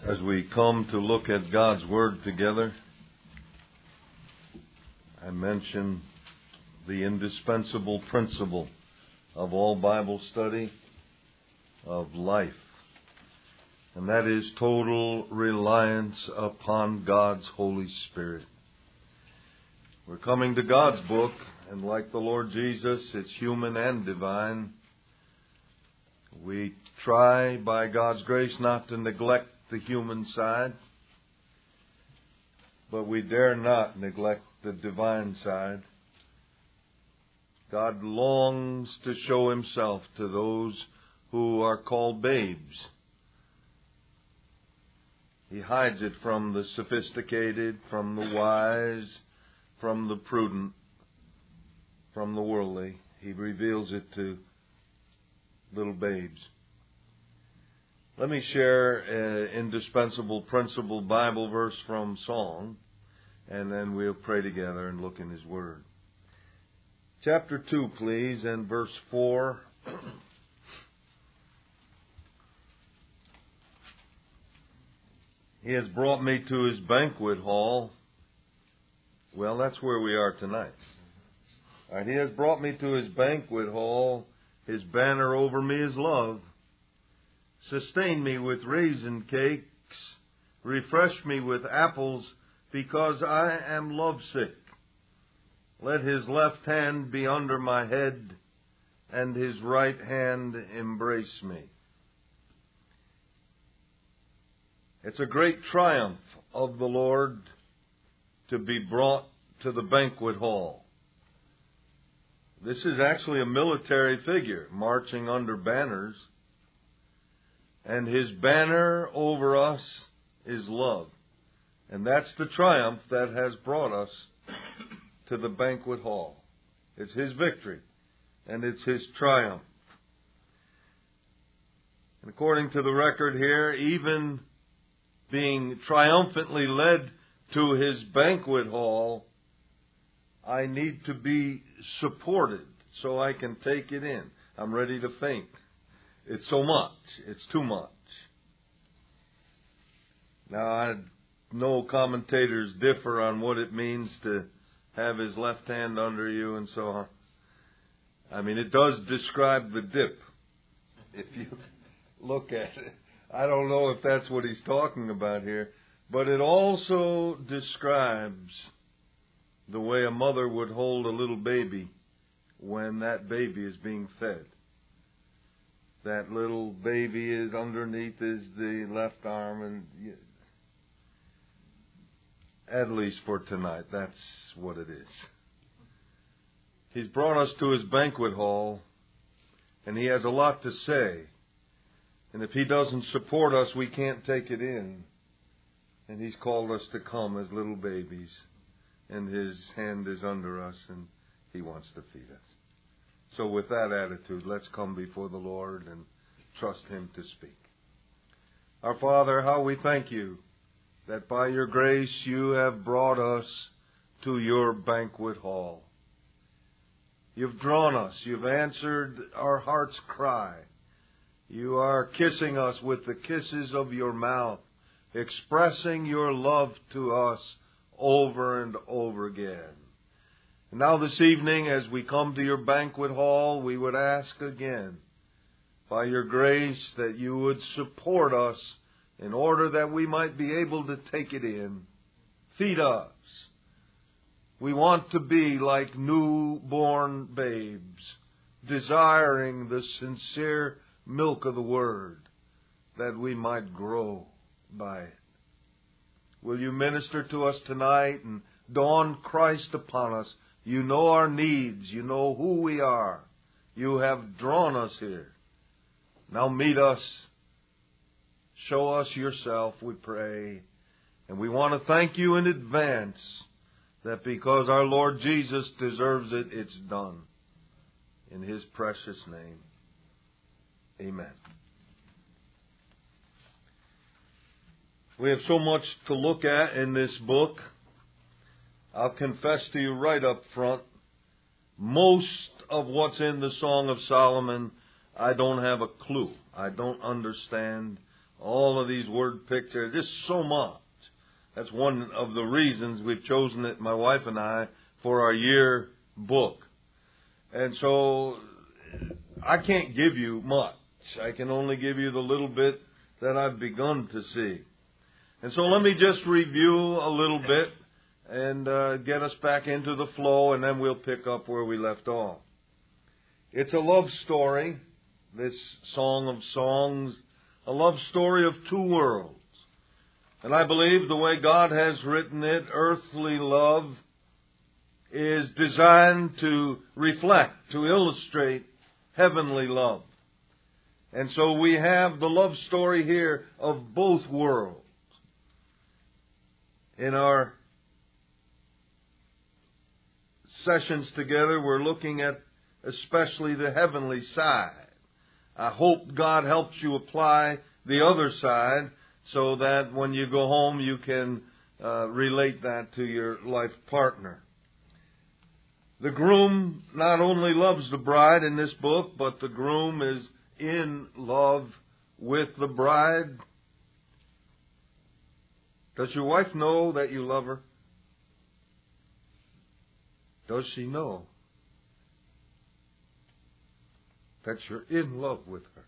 As we come to look at God's Word together, I mention the indispensable principle of all Bible study of life, and that is total reliance upon God's Holy Spirit. We're coming to God's book, and like the Lord Jesus, it's human and divine. We try, by God's grace, not to neglect the human side, but we dare not neglect the divine side. God longs to show Himself to those who are called babes. He hides it from the sophisticated, from the wise, from the prudent, from the worldly. He reveals it to little babes. Let me share an indispensable principle Bible verse from Song, and then we'll pray together and look in His Word. Chapter 2, please, and verse 4. He has brought me to His banquet hall. Well, that's where we are tonight. All right, He has brought me to His banquet hall. His banner over me is love. Sustain me with raisin cakes. Refresh me with apples, because I am lovesick. Let His left hand be under my head, and His right hand embrace me. It's a great triumph of the Lord to be brought to the banquet hall. This is actually a military figure marching under banners. And His banner over us is love. And that's the triumph that has brought us to the banquet hall. It's His victory, and it's His triumph. And according to the record here, even being triumphantly led to His banquet hall, I need to be supported so I can take it in. I'm ready to faint. It's so much. It's too much. Now, I know commentators differ on what it means to have His left hand under you and so on. I mean, it does describe the dip, if you look at it. I don't know if that's what he's talking about here, but it also describes the way a mother would hold a little baby when that baby is being fed. That little baby is underneath is the left arm, and at least for tonight, that's what it is. He's brought us to His banquet hall, and He has a lot to say. And if He doesn't support us, we can't take it in. And He's called us to come as little babies, and His hand is under us, and He wants to feed us. So with that attitude, let's come before the Lord and trust Him to speak. Our Father, how we thank You that by Your grace You have brought us to Your banquet hall. You've drawn us. You've answered our heart's cry. You are kissing us with the kisses of Your mouth, expressing Your love to us over and over again. Now this evening, as we come to Your banquet hall, we would ask again, by Your grace, that You would support us in order that we might be able to take it in. Feed us. We want to be like newborn babes, desiring the sincere milk of the Word, that we might grow by it. Will You minister to us tonight and dawn Christ upon us? You know our needs. You know who we are. You have drawn us here. Now meet us. Show us Yourself, we pray. And we want to thank You in advance that because our Lord Jesus deserves it, it's done. In His precious name, amen. We have so much to look at in this book. I'll confess to you right up front, most of what's in the Song of Solomon, I don't have a clue. I don't understand All of these word pictures, just so much. That's one of the reasons we've chosen it, my wife and I, for our year book. And so I can't give you much. I can only give you the little bit that I've begun to see. And so let me just review a little bit and get us back into the flow, and then we'll pick up where we left off. It's a love story, this Song of Songs, a love story of two worlds. And I believe the way God has written it, earthly love is designed to reflect, to illustrate heavenly love. And so we have the love story here of both worlds. In our sessions together, we're looking at especially the heavenly side. I hope God helps you apply the other side so that when you go home you can relate that to your life partner. The groom not only loves the bride in this book, but the groom is in love with the bride. Does your wife know that you love her? Does she know that you're in love with her?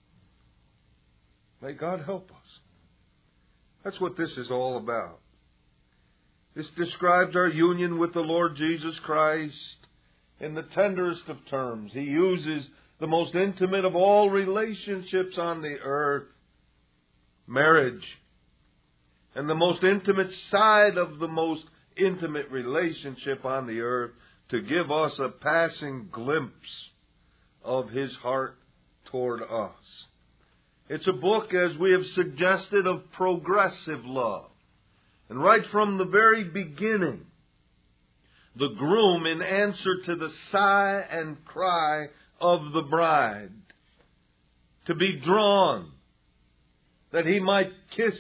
May God help us. That's what this is all about. This describes our union with the Lord Jesus Christ in the tenderest of terms. He uses the most intimate of all relationships on the earth, marriage, and the most intimate side of the most intimate relationship on the earth to give us a passing glimpse of His heart toward us. It's a book, as we have suggested, of progressive love. And right from the very beginning, the groom, in answer to the sigh and cry of the bride, to be drawn, that he might kiss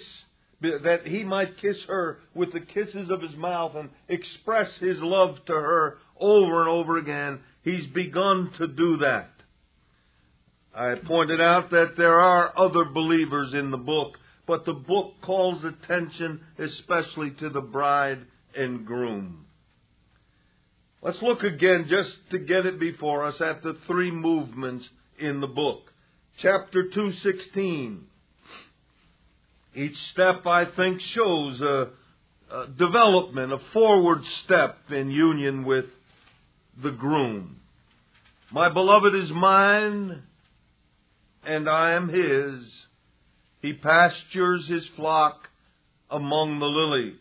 her with the kisses of his mouth and express his love to her over and over again, he's begun to do that. I pointed out that there are other believers in the book, but the book calls attention especially to the bride and groom. Let's look again, just to get it before us, at the three movements in the book. Chapter 2:16. Each step, I think, shows a development, a forward step in union with the groom. My beloved is mine, and I am his. He pastures his flock among the lilies.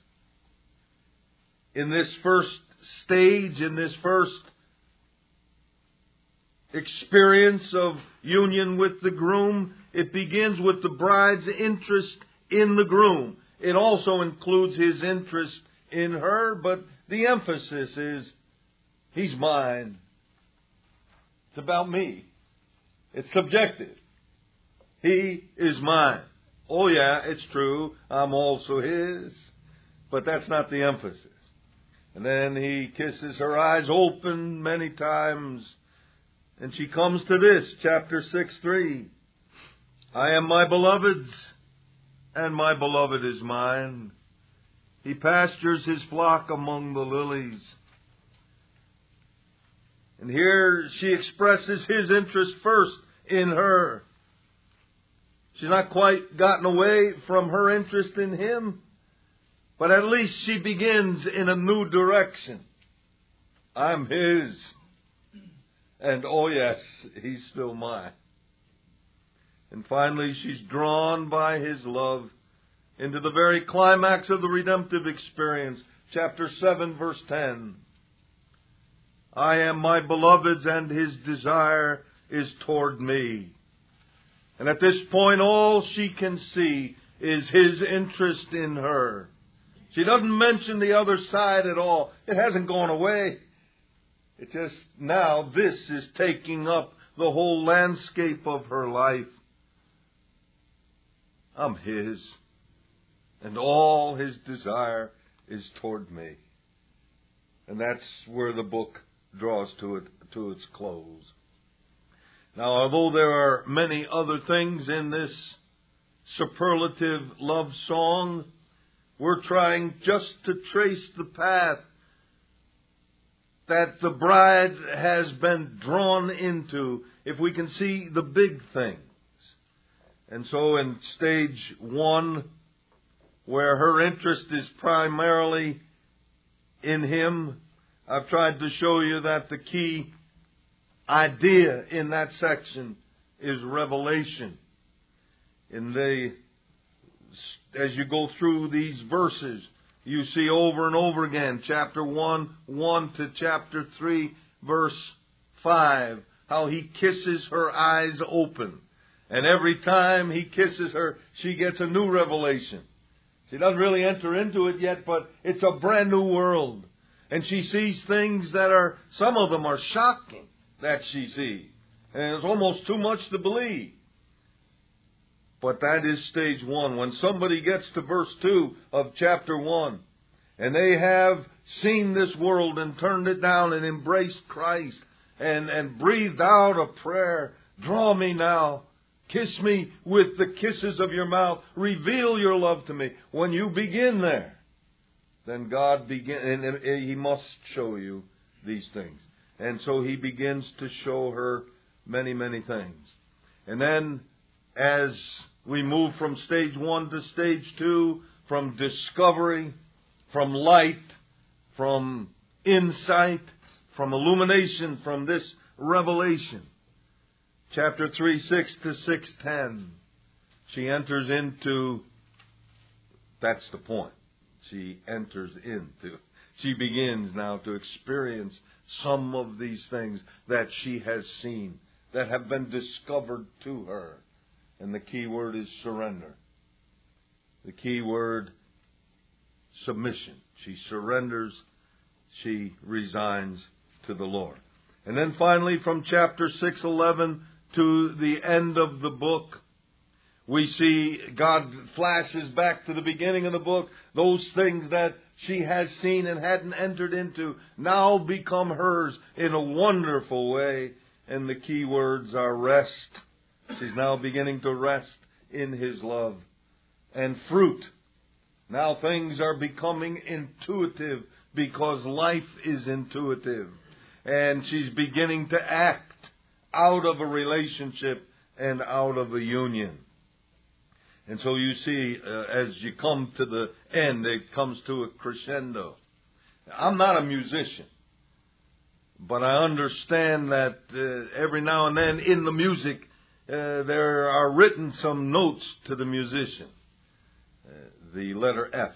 In this first stage, in this first experience of union with the groom, it begins with the bride's interest in the groom. It also includes his interest in her, but the emphasis is, he's mine. It's about me. It's subjective. He is mine. Oh yeah, it's true. I'm also his. But that's not the emphasis. And then he kisses her eyes open many times. And she comes to this, chapter 6:3. I am my beloved's, and my beloved is mine. He pastures his flock among the lilies. And here she expresses his interest first in her. She's not quite gotten away from her interest in him, but at least she begins in a new direction. I'm his. And oh yes, he's still mine. And finally, she's drawn by his love into the very climax of the redemptive experience. Chapter 7, verse 10. I am my beloved's, and his desire is toward me. And at this point, all she can see is his interest in her. She doesn't mention the other side at all. It hasn't gone away. It just, now this is taking up the whole landscape of her life. I'm his, and all his desire is toward me. And that's where the book draws to its close. Now, although there are many other things in this superlative love song. We're trying just to trace the path that the bride has been drawn into, if we can see the big things. And so in stage 1, where her interest is primarily in him, I've tried to show you that the key idea in that section is revelation. As you go through these verses, you see over and over again, chapter 1 to chapter 3, verse 5, how he kisses her eyes open. And every time he kisses her, she gets a new revelation. She doesn't really enter into it yet, but it's a brand new world. And she sees things that some of them are shocking that she sees. And it's almost too much to believe. But that is stage 1. When somebody gets to verse 2 of chapter 1, and they have seen this world and turned it down and embraced Christ and breathed out a prayer, draw me now, kiss me with the kisses of your mouth, reveal your love to me. When you begin there, then God and He must show you these things. And so He begins to show her many, many things. And then as we move from stage 1 to stage 2, from discovery, from light, from insight, from illumination, from this revelation, chapter 3, 6 to 6:10, she enters into, that's the point, she begins now to experience some of these things that she has seen, that have been discovered to her. And the key word is surrender. The key word, submission. She surrenders. She resigns to the Lord. And then finally, from chapter 6:11 to the end of the book, we see God flashes back to the beginning of the book. Those things that she has seen and hadn't entered into now become hers in a wonderful way. And the key words are rest. She's now beginning to rest in His love. And fruit. Now things are becoming intuitive because life is intuitive. And she's beginning to act out of a relationship and out of a union. And so you see, as you come to the end, it comes to a crescendo. I'm not a musician, but I understand that every now and then in the music, there are written some notes to the musician. The letter F.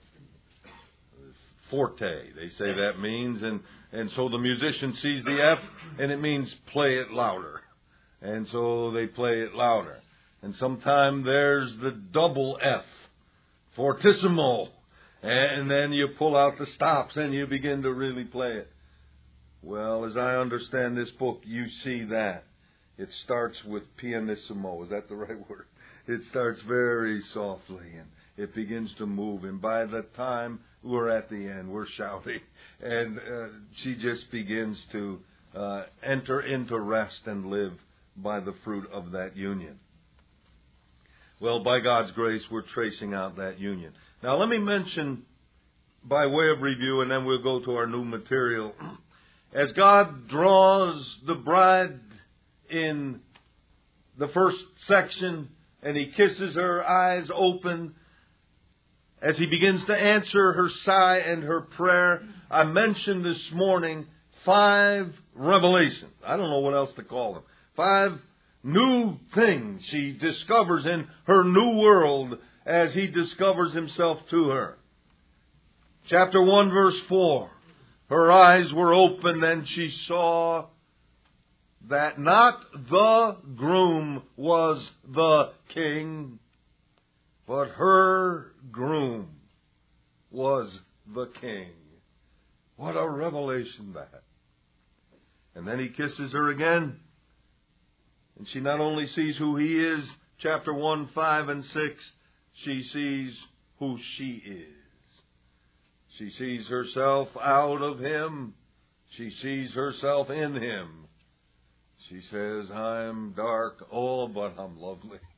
Forte, they say that means. And so the musician sees the F, and it means play it louder. And so they play it louder. And sometimes there's the double F. Fortissimo. And then you pull out the stops and you begin to really play it. Well, as I understand this book, you see that. It starts with pianissimo. Is that the right word? It starts very softly and it begins to move. And by the time we're at the end, we're shouting. And she just begins to enter into rest and live by the fruit of that union. Well, by God's grace, we're tracing out that union. Now, let me mention, by way of review, and then we'll go to our new material. As God draws the bride in the first section, and He kisses her eyes open, as He begins to answer her sigh and her prayer, I mentioned this morning 5 revelations. I don't know what else to call them. 5 new things she discovers in her new world as He discovers Himself to her. Chapter 1, verse 4. Her eyes were opened and she saw that not the groom was the king, but her groom was the king. What a revelation that. And then He kisses her again. And she not only sees who He is, chapter 1, 5, and 6, she sees who she is. She sees herself out of Him. She sees herself in Him. She says, I'm dark, but I'm lovely.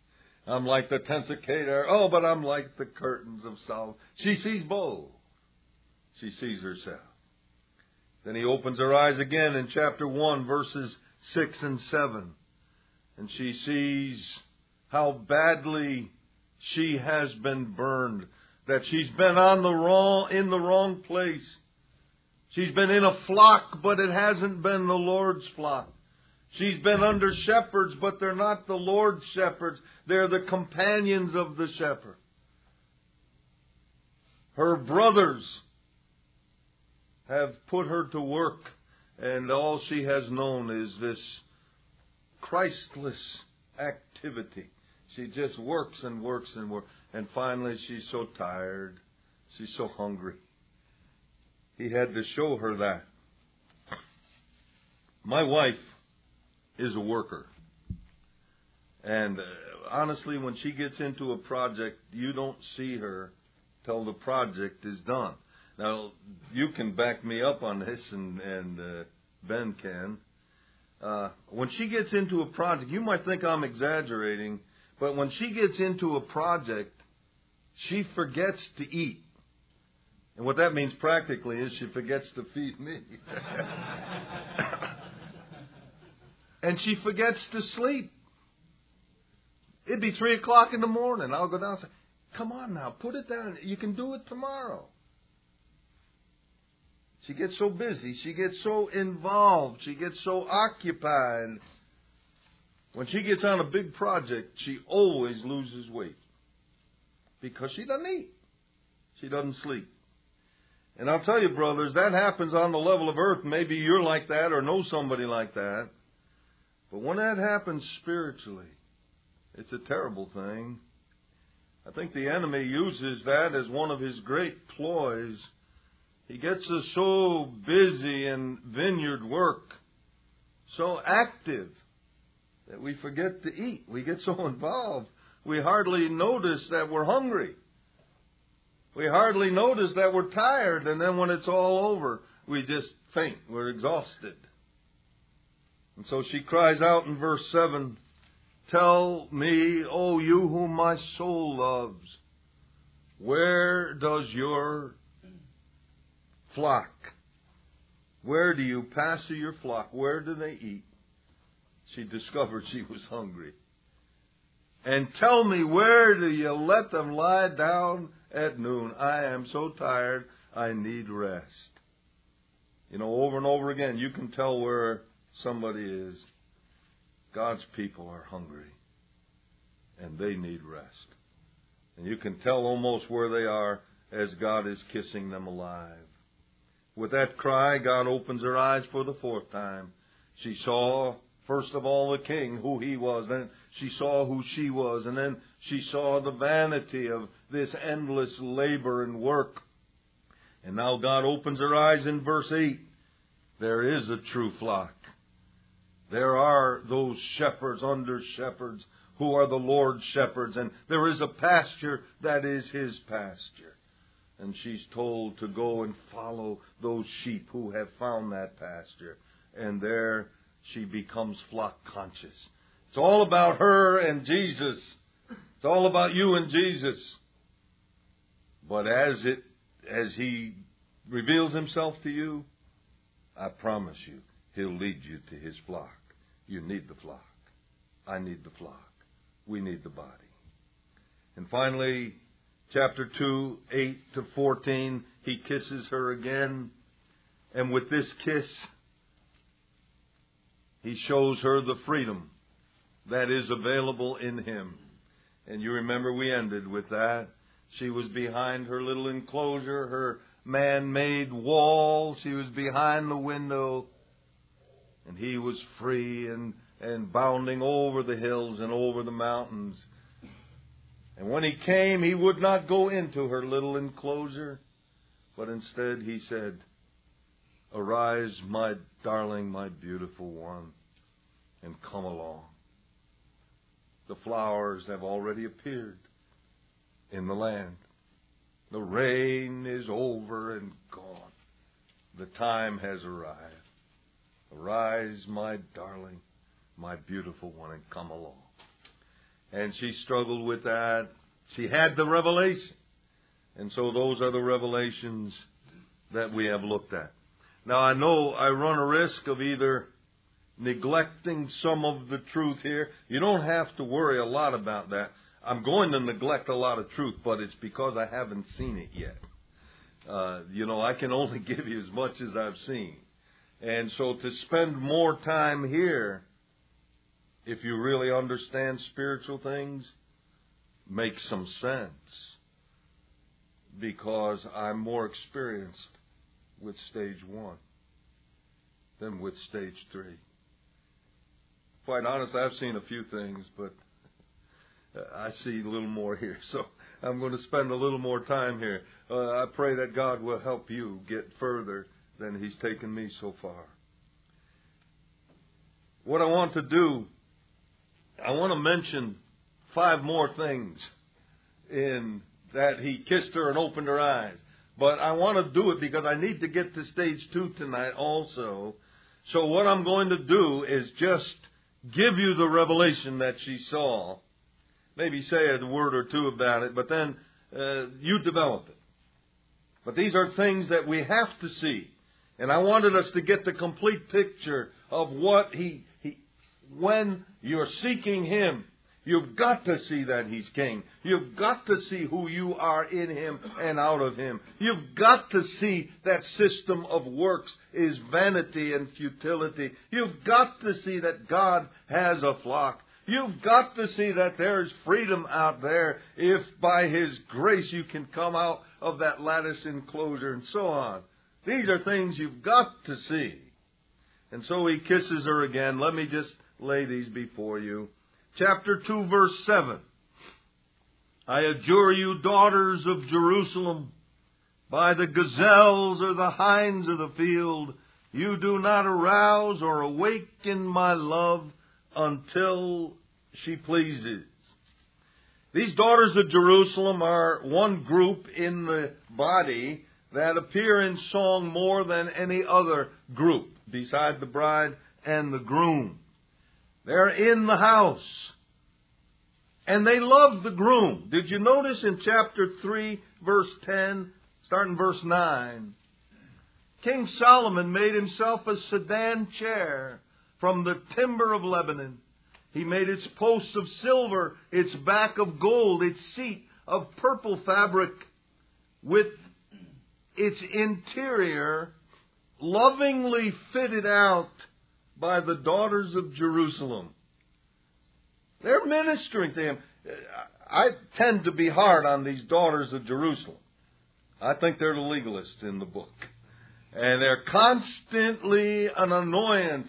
I'm like the tents of Kedar. Oh, but I'm like the curtains of Solomon. She sees both. She sees herself. Then he opens her eyes again in chapter 1, verses 6 and 7. And she sees how badly she has been burned. That she's been in the wrong place. She's been in a flock, but it hasn't been the Lord's flock. She's been under shepherds, but they're not the Lord's shepherds. They're the companions of the shepherd. Her brothers have put her to work, and all she has known is this Christless activity. She just works and works and works. And finally she's so tired. She's so hungry. He had to show her that. My wife is a worker. And honestly, when she gets into a project, you don't see her till the project is done. Now, you can back me up on this, and Ben can. When she gets into a project, you might think I'm exaggerating, but when she gets into a project, she forgets to eat. And what that means practically is she forgets to feed me. And she forgets to sleep. It'd be 3 o'clock in the morning. I'll go down and say, come on now, put it down. You can do it tomorrow. She gets so busy. She gets so involved. She gets so occupied. When she gets on a big project, she always loses weight. Because she doesn't eat. She doesn't sleep. And I'll tell you, brothers, that happens on the level of earth. Maybe you're like that or know somebody like that. But when that happens spiritually, it's a terrible thing. I think the enemy uses that as one of his great ploys. He gets us so busy in vineyard work, so active, that we forget to eat. We get so involved, we hardly notice that we're hungry. We hardly notice that we're tired, and then when it's all over, we just faint. We're exhausted. And so she cries out in verse 7, tell me, O you whom my soul loves, where does your flock, where do you pasture your flock? Where do they eat? She discovered she was hungry. And tell me, where do you let them lie down at noon? I am so tired, I need rest. You know, over and over again, you can tell where somebody is. God's people are hungry, and they need rest. And you can tell almost where they are as God is kissing them alive. With that cry, God opens her eyes for the 4th time. She saw, first of all, the king, who he was. Then she saw who she was. And then she saw the vanity of this endless labor and work. And now God opens her eyes in verse 8. There is a true flock. There are those shepherds under shepherds who are the Lord's shepherds. And there is a pasture that is his pasture. And she's told to go and follow those sheep who have found that pasture. And there she becomes flock conscious. It's all about her and Jesus. It's all about you and Jesus. But as he reveals himself to you, I promise you, he'll lead you to his flock. You need the flock. I need the flock. We need the body. And finally, chapter 2, 8 to 14, he kisses her again. And with this kiss, he shows her the freedom that is available in him. And you remember we ended with that. She was behind her little enclosure, her man-made wall. She was behind the window. And he was free and bounding over the hills and over the mountains. And when he came, he would not go into her little enclosure, but instead he said, arise, my darling, my beautiful one, and come along. The flowers have already appeared in the land. The rain is over and gone. The time has arrived. Arise, my darling, my beautiful one, and come along. And she struggled with that. She had the revelation. And so those are the revelations that we have looked at. Now I know I run a risk of either neglecting some of the truth here. You don't have to worry a lot about that. I'm going to neglect a lot of truth, but it's because I haven't seen it yet. I can only give you as much as I've seen. And so to spend more time here, if you really understand spiritual things, makes some sense. Because I'm more experienced with stage 1 than with stage 3. Quite honestly, I've seen a few things, but I see a little more here. So I'm going to spend a little more time here. I pray that God will help you get further than He's taken me so far. What I want to do, I want to mention 5 more things in that he kissed her and opened her eyes. But I want to do it because I need to get to stage 2 tonight also. So what I'm going to do is just give you the revelation that she saw. Maybe say a word or two about it, but then you develop it. But these are things that we have to see. And I wanted us to get the complete picture of what when you're seeking Him, you've got to see that He's King. You've got to see who you are in Him and out of Him. You've got to see that system of works is vanity and futility. You've got to see that God has a flock. You've got to see that there's freedom out there if by His grace you can come out of that lattice enclosure and so on. These are things you've got to see. And so he kisses her again. Let me just lay these before you. Chapter 2, verse 7. I adjure you, daughters of Jerusalem, by the gazelles or the hinds of the field, you do not arouse or awaken my love until she pleases. These daughters of Jerusalem are one group in the body that appear in song more than any other group, beside the bride and the groom. They're in the house. And they love the groom. Did you notice in chapter 3, verse 10, starting verse 9? King Solomon made himself a sedan chair from the timber of Lebanon. He made its posts of silver, its back of gold, its seat of purple fabric, with its interior lovingly fitted out by the daughters of Jerusalem. They're ministering to him. I tend to be hard on these daughters of Jerusalem. I think they're the legalists in the book. And they're constantly an annoyance.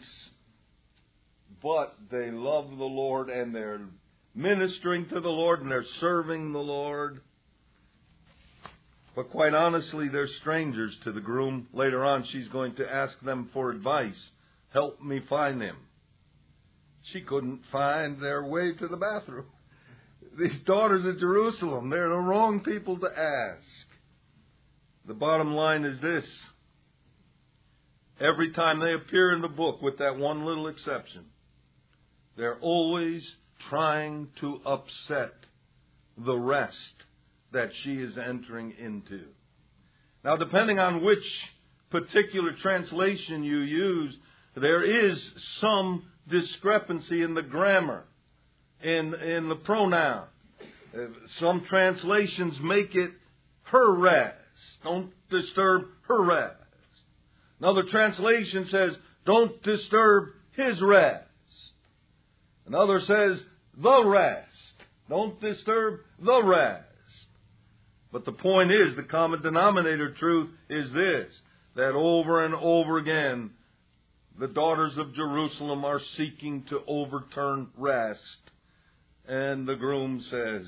But they love the Lord and they're ministering to the Lord and they're serving the Lord. But quite honestly, they're strangers to the groom. Later on, she's going to ask them for advice. Help me find him. She couldn't find their way to the bathroom. These daughters of Jerusalem, they're the wrong people to ask. The bottom line is this. Every time they appear in the book, with that one little exception, they're always trying to upset the rest that she is entering into. Now, depending on which particular translation you use, there is some discrepancy in the grammar, in the pronoun. Some translations make it her rest. Don't disturb her rest. Another translation says, don't disturb his rest. Another says, the rest. Don't disturb the rest. But the point is, the common denominator truth is this, that over and over again, the daughters of Jerusalem are seeking to overturn rest. And the groom says,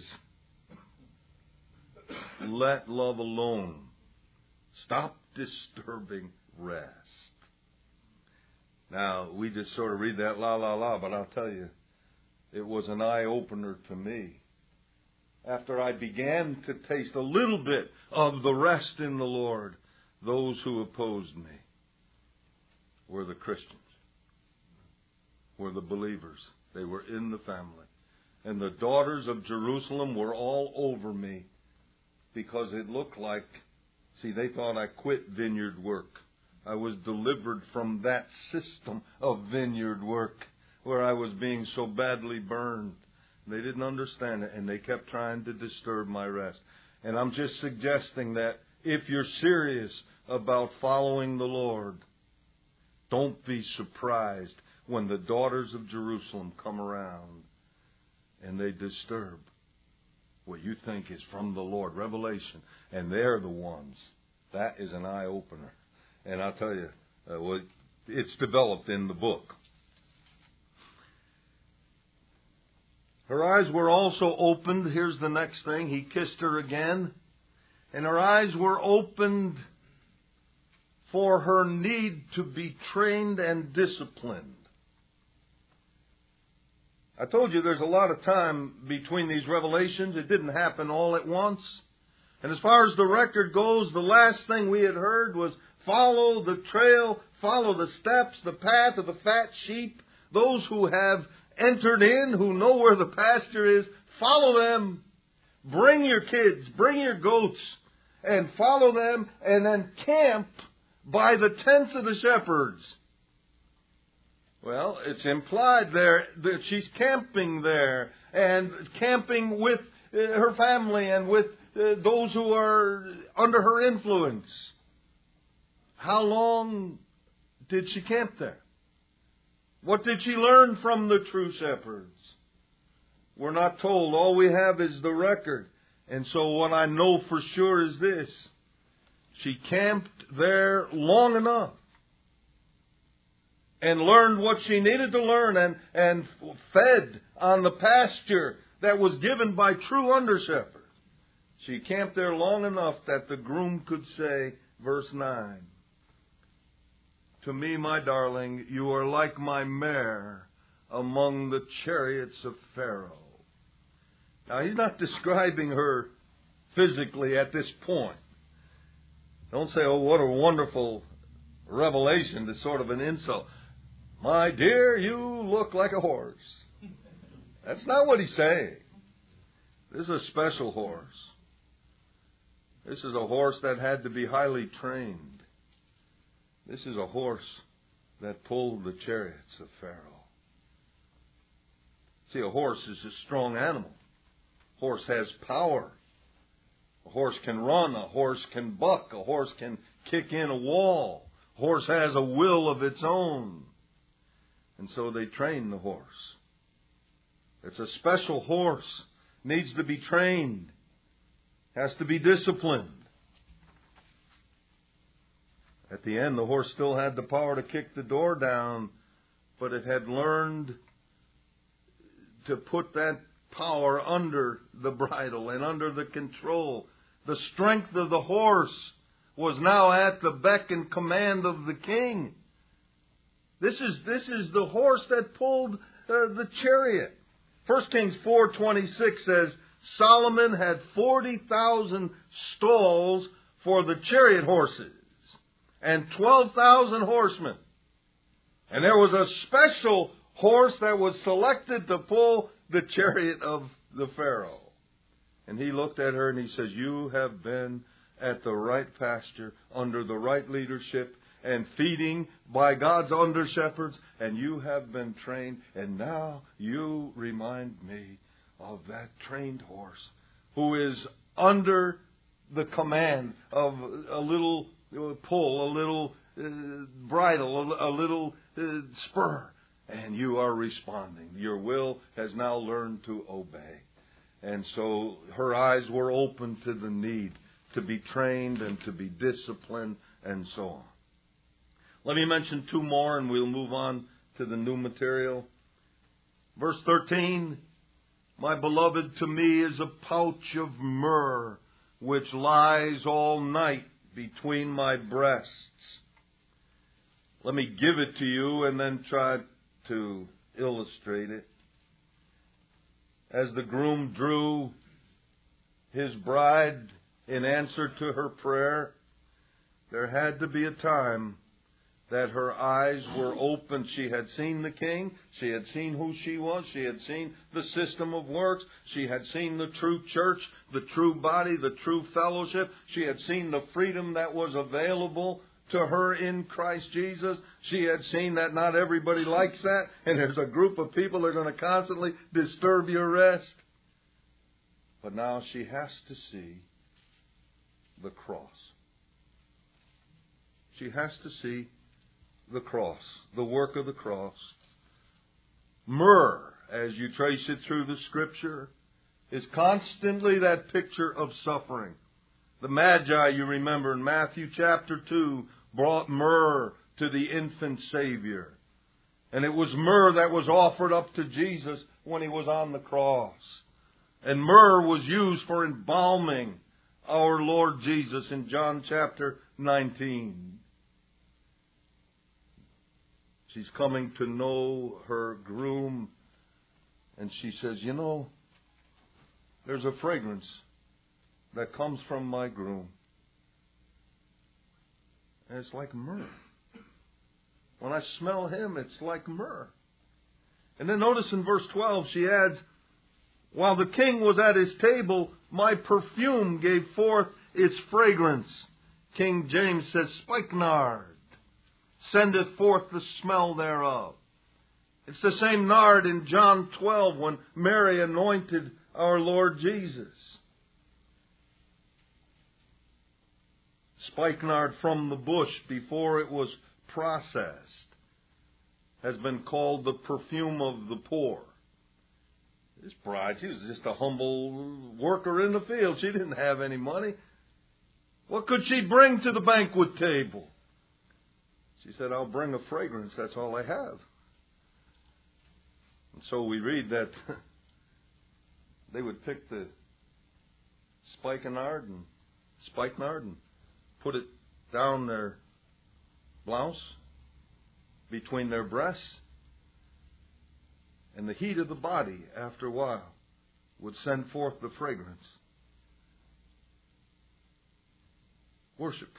let love alone. Stop disturbing rest. Now, we just sort of read that la, la, la, but I'll tell you, it was an eye-opener to me. After I began to taste a little bit of the rest in the Lord, those who opposed me were the Christians, were the believers. They were in the family. And the daughters of Jerusalem were all over me because it looked like, see, they thought I quit vineyard work. I was delivered from that system of vineyard work where I was being so badly burned. They didn't understand it, and they kept trying to disturb my rest. And I'm just suggesting that if you're serious about following the Lord, don't be surprised when the daughters of Jerusalem come around and they disturb what you think is from the Lord, revelation, and they're the ones. That is an eye-opener. And I'll tell you, it's developed in the book. Her eyes were also opened. Here's the next thing. He kissed her again. And her eyes were opened for her need to be trained and disciplined. I told you there's a lot of time between these revelations. It didn't happen all at once. And as far as the record goes, the last thing we had heard was follow the trail, follow the steps, the path of the fat sheep. Those who have entered in, who know where the pasture is, follow them. Bring your kids, bring your goats, and follow them, and then camp by the tents of the shepherds. Well, it's implied there that she's camping there, and camping with her family and with those who are under her influence. How long did she camp there? What did she learn from the true shepherds? We're not told. All we have is the record. And so what I know for sure is this. She camped there long enough and learned what she needed to learn and fed on the pasture that was given by true under-shepherds. She camped there long enough that the groom could say, verse 9, to me, my darling, you are like my mare among the chariots of Pharaoh. Now, he's not describing her physically at this point. Don't say, oh, what a wonderful revelation. It's sort of an insult. My dear, you look like a horse. That's not what he's saying. This is a special horse. This is a horse that had to be highly trained. This is a horse that pulled the chariots of Pharaoh. See, a horse is a strong animal. A horse has power. A horse can run. A horse can buck. A horse can kick in a wall. A horse has a will of its own. And so they train the horse. It's a special horse. Needs to be trained. Has to be disciplined. At the end, the horse still had the power to kick the door down, but it had learned to put that power under the bridle and under the control. The strength of the horse was now at the beck and command of the king. This is the horse that pulled the chariot. 1 Kings 4:26 says, Solomon had 40,000 stalls for the chariot horses and 12,000 horsemen. And there was a special horse that was selected to pull the chariot of the Pharaoh. And he looked at her and he says, you have been at the right pasture, under the right leadership, and feeding by God's under-shepherds, and you have been trained, and now you remind me of that trained horse who is under the command of a little pull, a little bridle, a little spur, and you are responding. Your will has now learned to obey. And so her eyes were open to the need to be trained and to be disciplined and so on. Let me mention two more and we'll move on to the new material. Verse 13, my beloved to me is a pouch of myrrh which lies all night between my breasts. Let me give it to you and then try to illustrate it. As the groom drew his bride in answer to her prayer, there had to be a time that her eyes were open. She had seen the King. She had seen who she was. She had seen the system of works. She had seen the true church, the true body, the true fellowship. She had seen the freedom that was available to her in Christ Jesus. She had seen that not everybody likes that, and there's a group of people that are going to constantly disturb your rest. But now she has to see the cross. She has to see the cross, the work of the cross. Myrrh, as you trace it through the Scripture, is constantly that picture of suffering. The Magi, you remember in Matthew chapter 2, brought myrrh to the infant Savior. And it was myrrh that was offered up to Jesus when He was on the cross. And myrrh was used for embalming our Lord Jesus in John chapter 19. She's coming to know her groom, and she says, you know, there's a fragrance that comes from my groom. And it's like myrrh. When I smell him, it's like myrrh. And then notice in verse 12, she adds, while the king was at his table, my perfume gave forth its fragrance. King James says, spikenard sendeth forth the smell thereof. It's the same nard in John 12 when Mary anointed our Lord Jesus. Spikenard from the bush before it was processed has been called the perfume of the poor. This bride, she was just a humble worker in the field. She didn't have any money. What could she bring to the banquet table? She said, I'll bring a fragrance. That's all I have. And so we read that they would pick the spikenard and put it down their blouse, between their breasts, and the heat of the body, after a while, would send forth the fragrance. Worship.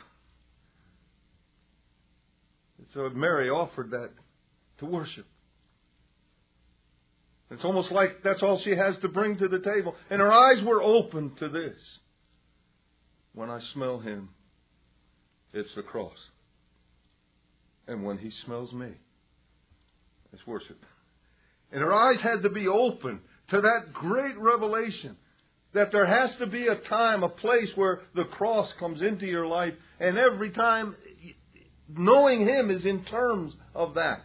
And so Mary offered that to worship. It's almost like that's all she has to bring to the table. And her eyes were open to this. When I smell him, it's the cross. And when he smells me, it's worship. And her eyes had to be open to that great revelation that there has to be a time, a place where the cross comes into your life. And every time, knowing him is in terms of that.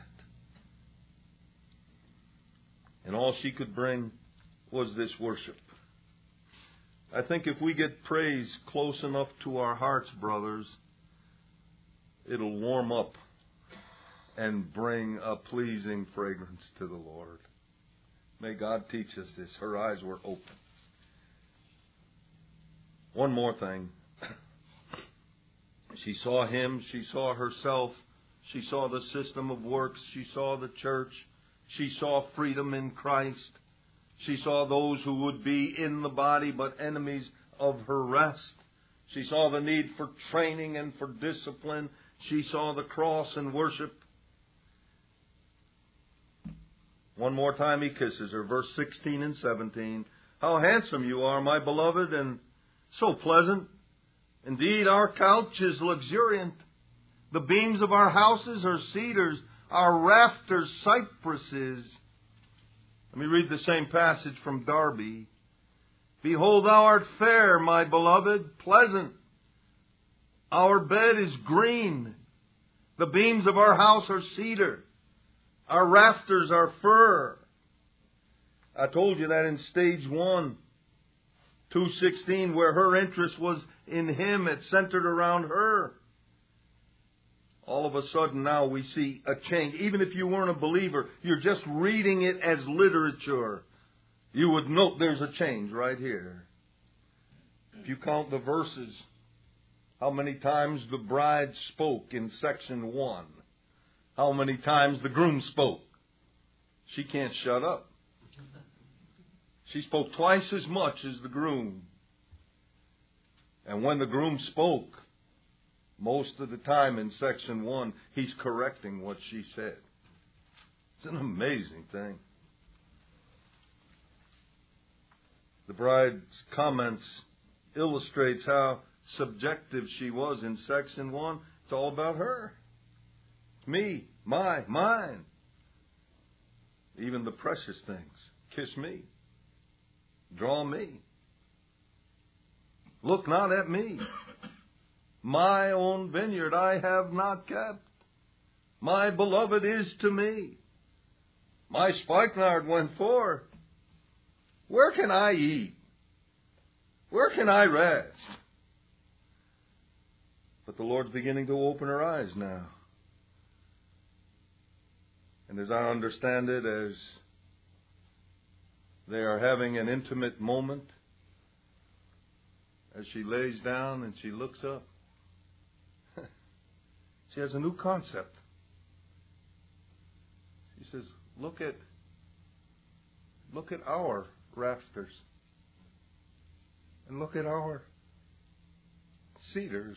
And all she could bring was this worship. I think if we get praise close enough to our hearts, brothers, it'll warm up and bring a pleasing fragrance to the Lord. May God teach us this. Her eyes were open. One more thing. She saw him. She saw herself. She saw the system of works. She saw the church. She saw freedom in Christ. She saw those who would be in the body but enemies of her rest. She saw the need for training and for discipline. She saw the cross and worship. One more time he kisses her. Verse 16 and 17. How handsome you are, my beloved, and so pleasant. Indeed, our couch is luxuriant. The beams of our houses are cedars, our rafters cypresses. Let me read the same passage from Darby. Behold, thou art fair, my beloved, pleasant. Our bed is green. The beams of our house are cedar. Our rafters are fir. I told you that in stage 1, 2:16, where her interest was in him, it centered around her. All of a sudden now we see a change. Even if you weren't a believer, you're just reading it as literature, you would note there's a change right here. If you count the verses, how many times the bride spoke in section 1? How many times the groom spoke? She can't shut up. She spoke twice as much as the groom. And when the groom spoke, Most of the time in section 1, he's correcting what she said. It's an amazing thing. The bride's comments illustrates how subjective she was in section 1. It's all about her. Me, mine. Even the precious things. Kiss me. Draw me. Look not at me. My own vineyard I have not kept. My beloved is to me. My spikenard went forth. Where can I eat? Where can I rest? But the Lord's beginning to open her eyes now. And as I understand it, as they are having an intimate moment, as she lays down and she looks up, she has a new concept. She says, look at our rafters. And look at our cedars.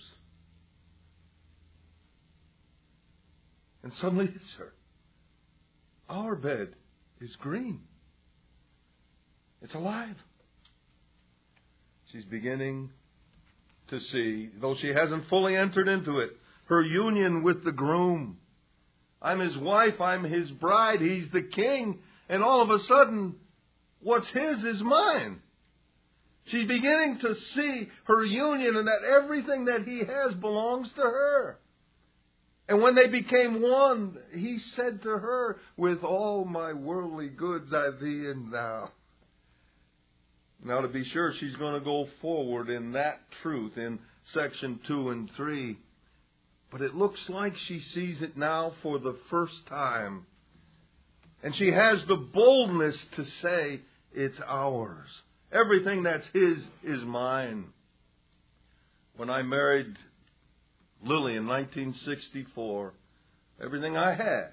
And suddenly it's her. Our bed is green. It's alive. She's beginning to see, though she hasn't fully entered into it, her union with the groom. I'm his wife, I'm his bride, he's the king, and all of a sudden, what's his is mine. She's beginning to see her union and that everything that he has belongs to her. And when they became one, he said to her, with all my worldly goods I thee and thou. Now to be sure, she's going to go forward in that truth in section 2 and 3. But it looks like she sees it now for the first time. And she has the boldness to say, it's ours. Everything that's his is mine. When I married Lily in 1964, everything I had,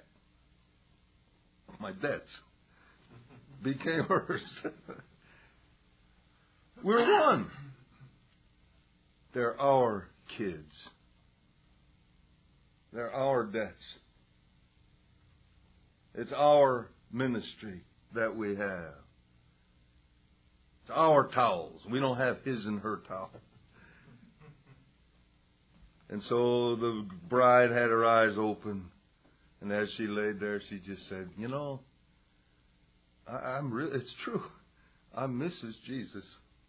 my debts, became hers. We're one. They're our kids. They're our debts. It's our ministry that we have. It's our towels. We don't have his and her towels. And so the bride had her eyes open. And as she laid there, she just said, you know, it's true. I'm Mrs. Jesus.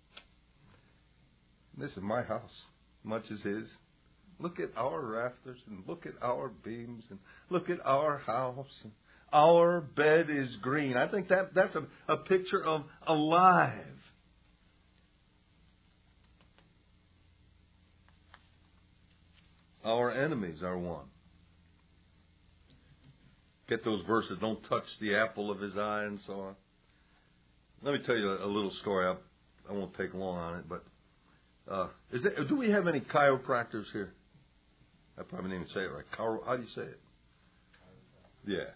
This is my house, much as his. Look at our rafters and look at our beams and look at our house. And our bed is green. I think that's a picture of alive. Our enemies are one. Get those verses, don't touch the apple of his eye and so on. Let me tell you a little story. I won't take long on it, but do we have any chiropractors here? I probably didn't even say it right. How do you say it? Yeah.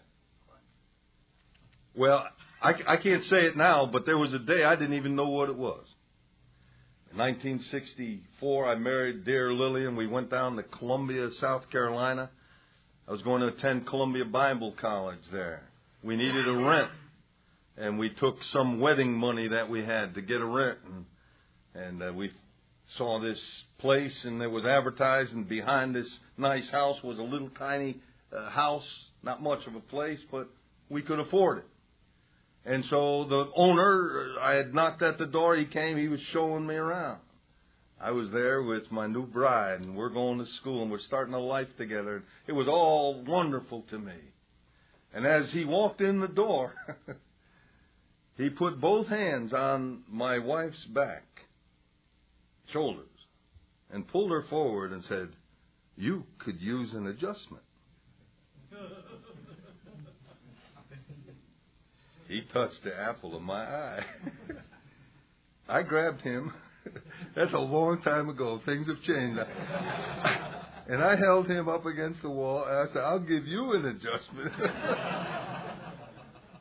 Well, I can't say it now, but there was a day I didn't even know what it was. In 1964, I married dear Lily, and we went down to Columbia, South Carolina. I was going to attend Columbia Bible College there. We needed a rent, and we took some wedding money that we had to get a rent, and we saw this place, and it was advertised, and behind this nice house was a little tiny house, not much of a place, but we could afford it. And so the owner, I had knocked at the door, he came, he was showing me around. I was there with my new bride, and we're going to school, and we're starting a life together. It was all wonderful to me. And as he walked in the door, he put both hands on my wife's back, shoulders, and pulled her forward and said, "You could use an adjustment." He touched the apple of my eye. I grabbed him. That's a long time ago. Things have changed. And I held him up against the wall, and I said, "I'll give you an adjustment."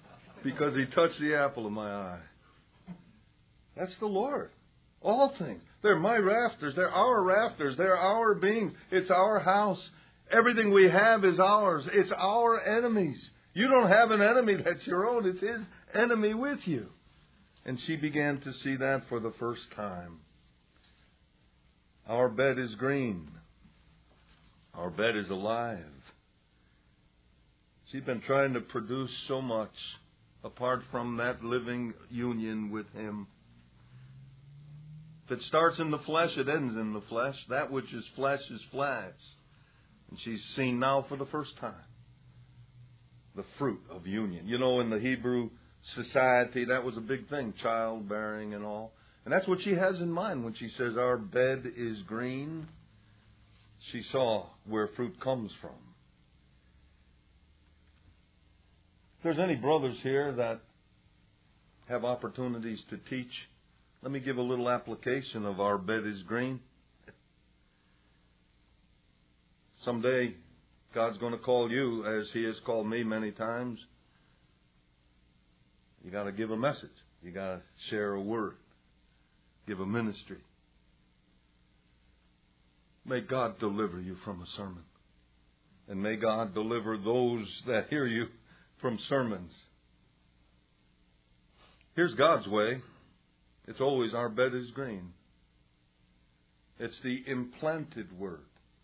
Because he touched the apple of my eye. That's the Lord. All things. They're my rafters. They're our rafters. They're our beings. It's our house. Everything we have is ours. It's our enemies. You don't have an enemy that's your own. It's his enemy with you. And she began to see that for the first time. Our bed is green. Our bed is alive. She'd been trying to produce so much apart from that living union with him. If it starts in the flesh, it ends in the flesh. That which is flesh is flesh. And she's seen now for the first time the fruit of union. You know, in the Hebrew society, that was a big thing, childbearing and all. And that's what she has in mind when she says, our bed is green. She saw where fruit comes from. If there's any brothers here that have opportunities to teach, let me give a little application of our bed is green. Someday, God's going to call you, as He has called me many times. You got to give a message. You got to share a word. Give a ministry. May God deliver you from a sermon. And may God deliver those that hear you from sermons. Here's God's way. It's always our bed is green. It's the implanted word.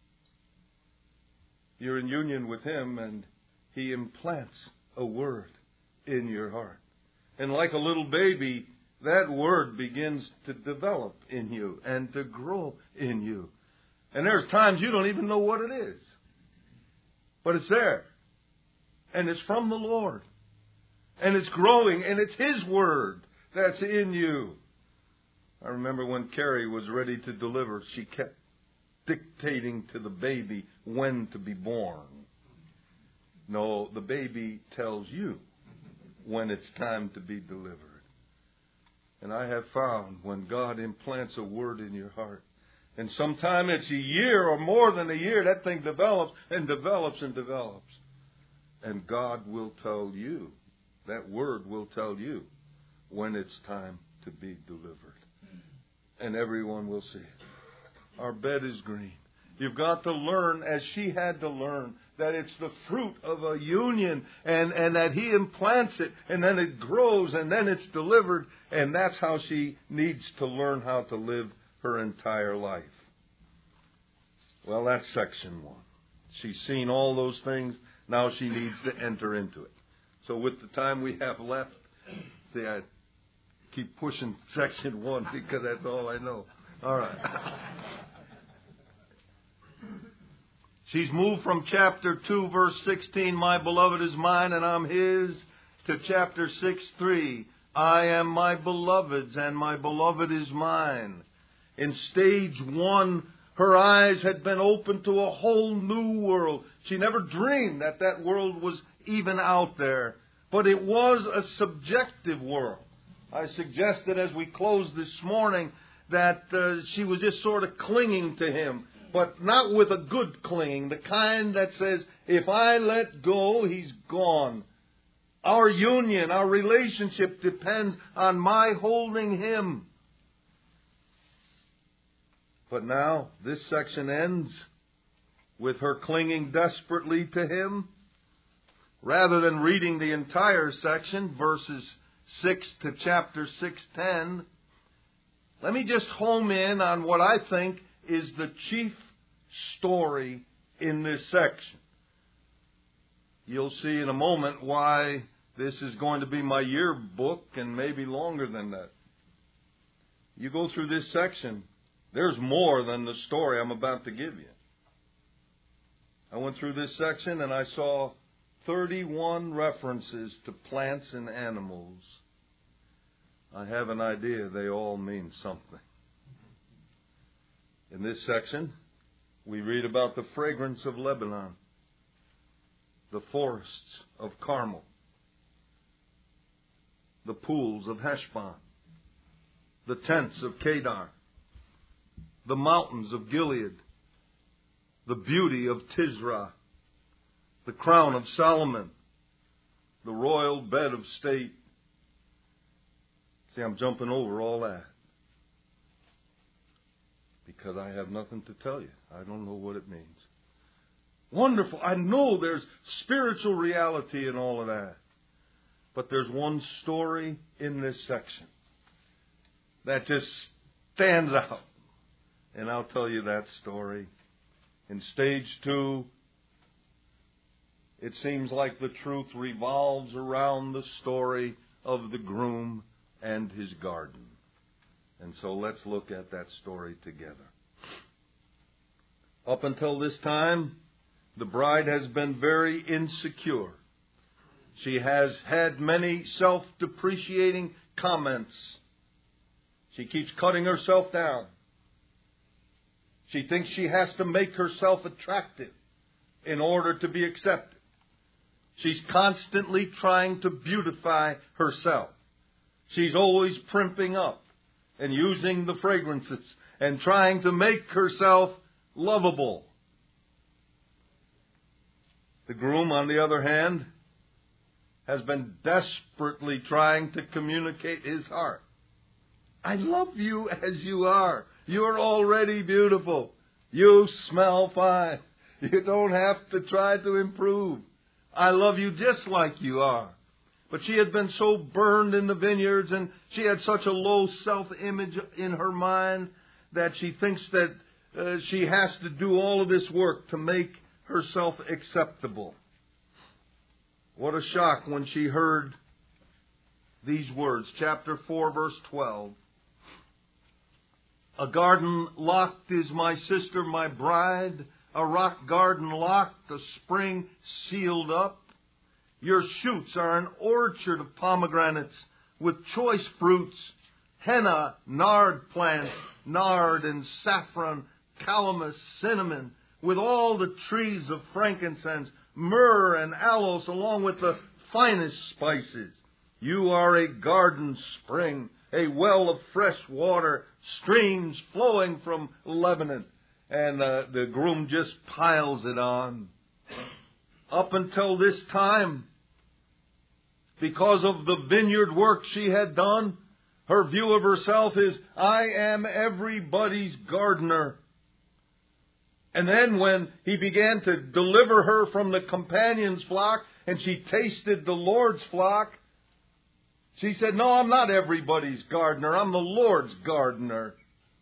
You're in union with Him and He implants a word in your heart. And like a little baby, that word begins to develop in you and to grow in you. And there's times you don't even know what it is. But it's there. And it's from the Lord. And it's growing, and it's His word that's in you. I remember when Carrie was ready to deliver, she kept dictating to the baby when to be born. No, the baby tells you when it's time to be delivered. And I have found when God implants a word in your heart, and sometime it's a year or more than a year, that thing develops and develops and develops. And God will tell you, that word will tell you when it's time to be delivered. And everyone will see it. Our bed is green. You've got to learn, as she had to learn, that it's the fruit of a union and that He implants it and then it grows and then it's delivered. And that's how she needs to learn how to live her entire life. Well, that's section 1. She's seen all those things. Now she needs to enter into it. So with the time we have left, see, I keep pushing section 1 because that's all I know. All right. She's moved from chapter 2, verse 16, my beloved is mine and I'm his, to chapter 6:3, I am my beloved's and my beloved is mine. In stage 1, her eyes had been opened to a whole new world. She never dreamed that that world was even out there. But it was a subjective world. I suggested as we closed this morning that she was just sort of clinging to him. But not with a good clinging. The kind that says, if I let go, he's gone. Our union, our relationship depends on my holding him. But now, this section ends with her clinging desperately to him. Rather than reading the entire section, verses 6 to chapter 6:10, let me just home in on what I think is the chief story in this section. You'll see in a moment why this is going to be my yearbook and maybe longer than that. You go through this section, there's more than the story I'm about to give you. I went through this section and I saw 31 references to plants and animals. I have an idea they all mean something. In this section, we read about the fragrance of Lebanon, the forests of Carmel, the pools of Heshbon, the tents of Kedar, the mountains of Gilead, the beauty of Tisra, the crown of Solomon, the royal bed of state. See, I'm jumping over all that. because I have nothing to tell you. I don't know what it means. Wonderful. I know there's spiritual reality in all of that. But there's one story in this section that just stands out. And I'll tell you that story. In stage 2, it seems like the truth revolves around the story of the groom and his garden. And so let's look at that story together. Up until this time, the bride has been very insecure. She has had many self-depreciating comments. She keeps cutting herself down. She thinks she has to make herself attractive in order to be accepted. She's constantly trying to beautify herself. She's always primping up and using the fragrances and trying to make herself lovable. The groom, on the other hand, has been desperately trying to communicate his heart. I love you as you are. You're already beautiful. You smell fine. You don't have to try to improve. I love you just like you are. But she had been so burned in the vineyards, and she had such a low self-image in her mind that she thinks that she has to do all of this work to make herself acceptable. What a shock when she heard these words. Chapter 4, verse 12. A garden locked is my sister, my bride. A rock garden locked, a spring sealed up. Your shoots are an orchard of pomegranates with choice fruits, henna, nard plants, nard and saffron, calamus, cinnamon, with all the trees of frankincense, myrrh and aloes, along with the finest spices. You are a garden spring, a well of fresh water, streams flowing from Lebanon. And the groom just piles it on. Up until this time, because of the vineyard work she had done, her view of herself is, I am everybody's gardener. And then when he began to deliver her from the companion's flock, and she tasted the Lord's flock, she said, no, I'm not everybody's gardener. I'm the Lord's gardener.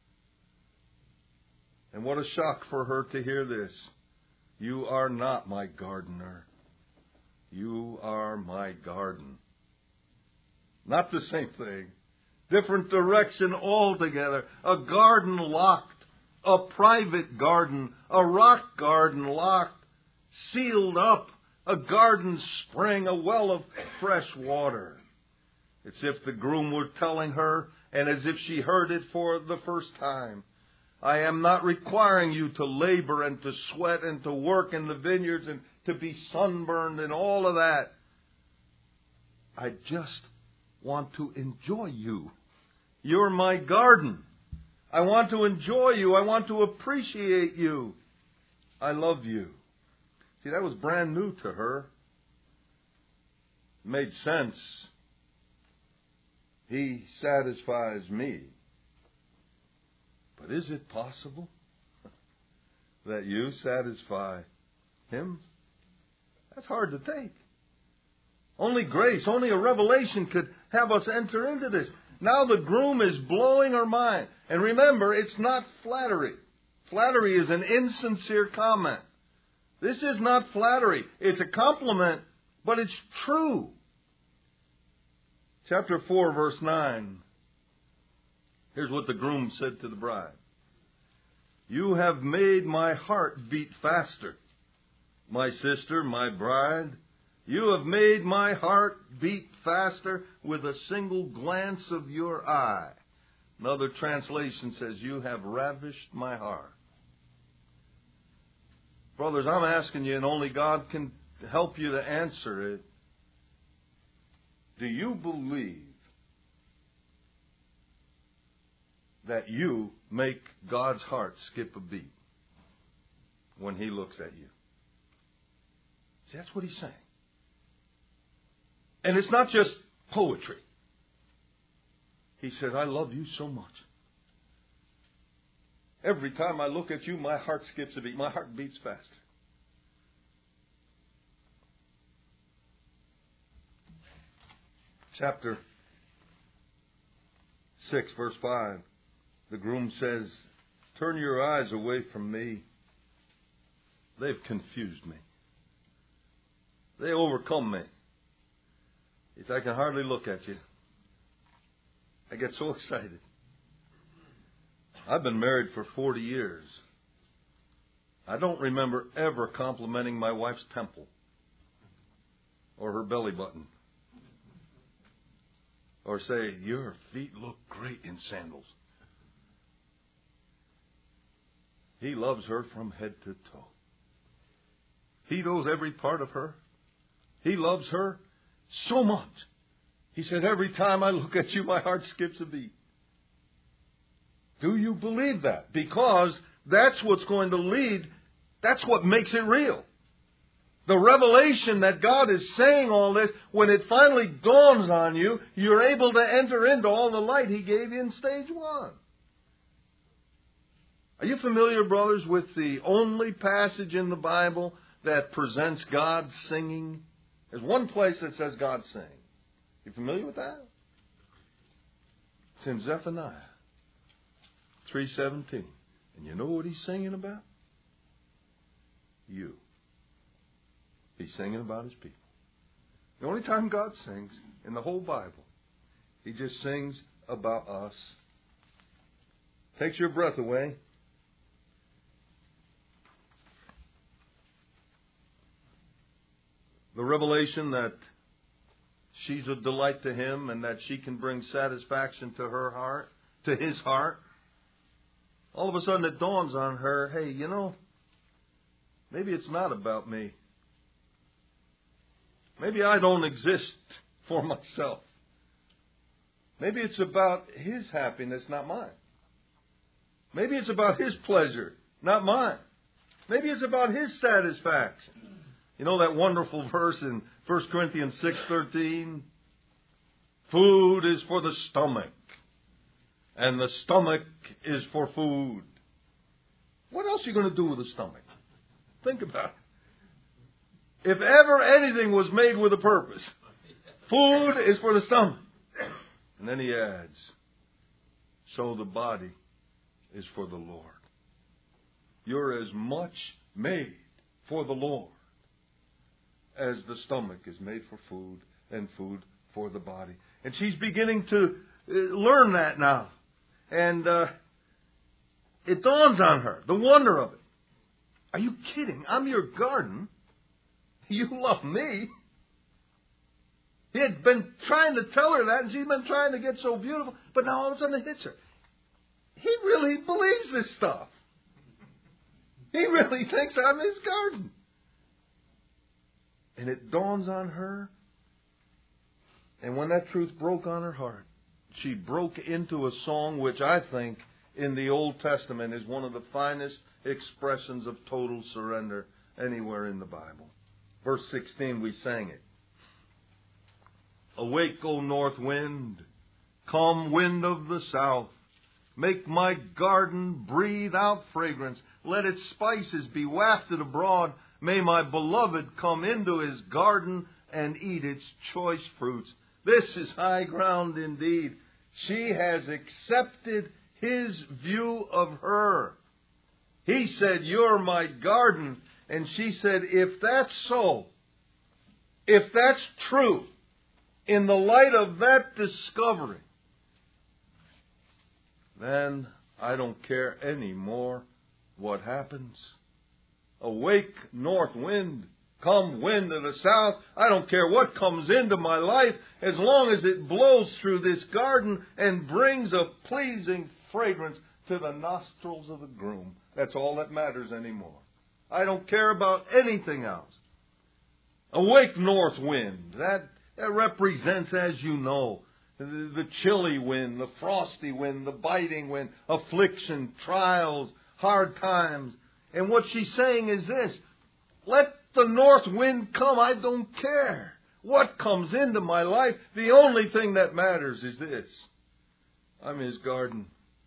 And what a shock for her to hear this. You are not my gardener. You are my garden. Not the same thing. Different direction altogether. A garden locked. A private garden. A rock garden locked. Sealed up. A garden spring. A well of fresh water. It's as if the groom were telling her, and as if she heard it for the first time. I am not requiring you to labor and to sweat and to work in the vineyards and to be sunburned and all of that. I just want to enjoy you. You're my garden. I want to enjoy you. I want to appreciate you. I love you. See, that was brand new to her. It made sense. He satisfies me. But is it possible that you satisfy Him? That's hard to take. Only grace, only a revelation could have us enter into this. Now the groom is blowing her mind. And remember, it's not flattery. Flattery is an insincere comment. This is not flattery. It's a compliment, but it's true. Chapter 4, verse 9. Here's what the groom said to the bride. You have made my heart beat faster. My sister, my bride, you have made my heart beat faster with a single glance of your eye. Another translation says, you have ravished my heart. Brothers, I'm asking you, and only God can help you to answer it. Do you believe that you make God's heart skip a beat when He looks at you? See, that's what He's saying. And it's not just poetry. He says, I love you so much. Every time I look at you, my heart skips a beat. My heart beats faster. Chapter 6, verse 5. The groom says, turn your eyes away from me. They've confused me. They overcome me. He said, I can hardly look at you. I get so excited. I've been married for 40 years. I don't remember ever complimenting my wife's temple or her belly button. Or say, your feet look great in sandals. He loves her from head to toe. He knows every part of her. He loves her so much. He said, every time I look at you, my heart skips a beat. Do you believe that? Because that's what's going to lead, that's what makes it real. The revelation that God is saying all this, when it finally dawns on you, you're able to enter into all the light He gave you in stage 1. Are you familiar, brothers, with the only passage in the Bible that presents God singing? There's one place that says God sing. You familiar with that? It's in Zephaniah 3:17. And you know what He's singing about? You. He's singing about His people. The only time God sings in the whole Bible, He just sings about us. Takes your breath away. The revelation that she's a delight to Him and that she can bring satisfaction to her heart, to His heart. All of a sudden it dawns on her, hey, you know, maybe it's not about me. Maybe I don't exist for myself. Maybe it's about His happiness, not mine. Maybe it's about His pleasure, not mine. Maybe it's about His satisfaction. You know that wonderful verse in 1 Corinthians 6:13? Food is for the stomach, and the stomach is for food. What else are you going to do with the stomach? Think about it. If ever anything was made with a purpose, food is for the stomach. And then he adds, so the body is for the Lord. You're as much made for the Lord as the stomach is made for food and food for the body. And she's beginning to learn that now. And it dawns on her, the wonder of it. Are you kidding? I'm your garden. You love me. He had been trying to tell her that, and she's been trying to get so beautiful. But now all of a sudden it hits her. He really believes this stuff. He really thinks I'm his garden. And it dawns on her. And when that truth broke on her heart, she broke into a song which I think in the Old Testament is one of the finest expressions of total surrender anywhere in the Bible. Verse 16, we sang it. Awake, O north wind, come wind of the south. Make my garden breathe out fragrance. Let its spices be wafted abroad. May my beloved come into his garden and eat its choice fruits. This is high ground indeed. She has accepted his view of her. He said, you're my garden. And she said, if that's so, if that's true, in the light of that discovery, then I don't care anymore what happens. Awake, north wind. Come, wind of the south. I don't care what comes into my life as long as it blows through this garden and brings a pleasing fragrance to the nostrils of the groom. That's all that matters anymore. I don't care about anything else. Awake, north wind. That represents, as you know, the chilly wind, the frosty wind, the biting wind, affliction, trials, hard times. And what she's saying is this: let the north wind come. I don't care what comes into my life. The only thing that matters is this: I'm his garden,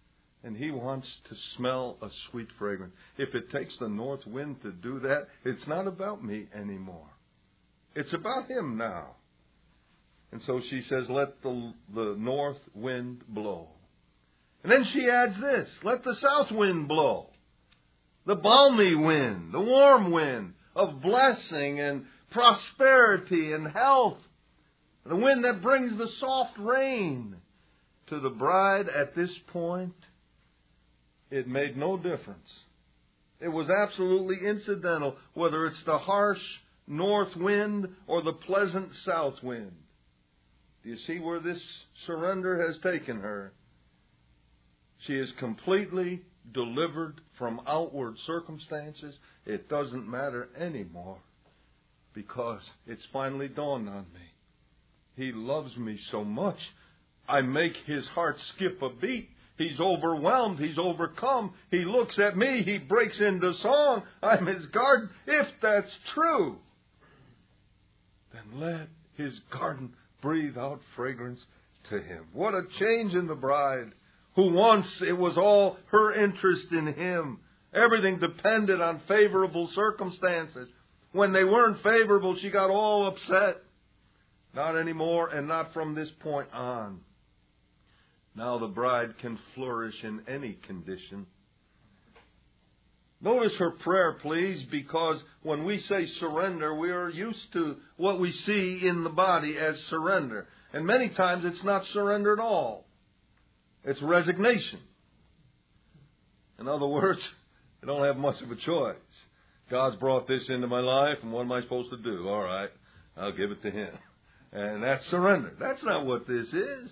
And He wants to smell a sweet fragrance. If it takes the north wind to do that, it's not about me anymore. It's about Him now. And so she says, let the north wind blow. And then she adds this, let the south wind blow. The balmy wind, the warm wind of blessing and prosperity and health. The wind that brings the soft rain. To the bride at this point, it made no difference. It was absolutely incidental whether it's the harsh north wind or the pleasant south wind. Do you see where this surrender has taken her? She is completely delivered from outward circumstances. It doesn't matter anymore because it's finally dawned on me. He loves me so much, I make His heart skip a beat. He's overwhelmed. He's overcome. He looks at me. He breaks into song. I'm His garden. If that's true, then let His garden breathe out fragrance to Him. What a change in the bride, who once it was all her interest in Him. Everything depended on favorable circumstances. When they weren't favorable, she got all upset. Not anymore, and not from this point on. Now the bride can flourish in any condition. Notice her prayer, please, because when we say surrender, we are used to what we see in the body as surrender. And many times it's not surrender at all. It's resignation. In other words, I don't have much of a choice. God's brought this into my life, and what am I supposed to do? All right, I'll give it to Him. And that's surrender. That's not what this is.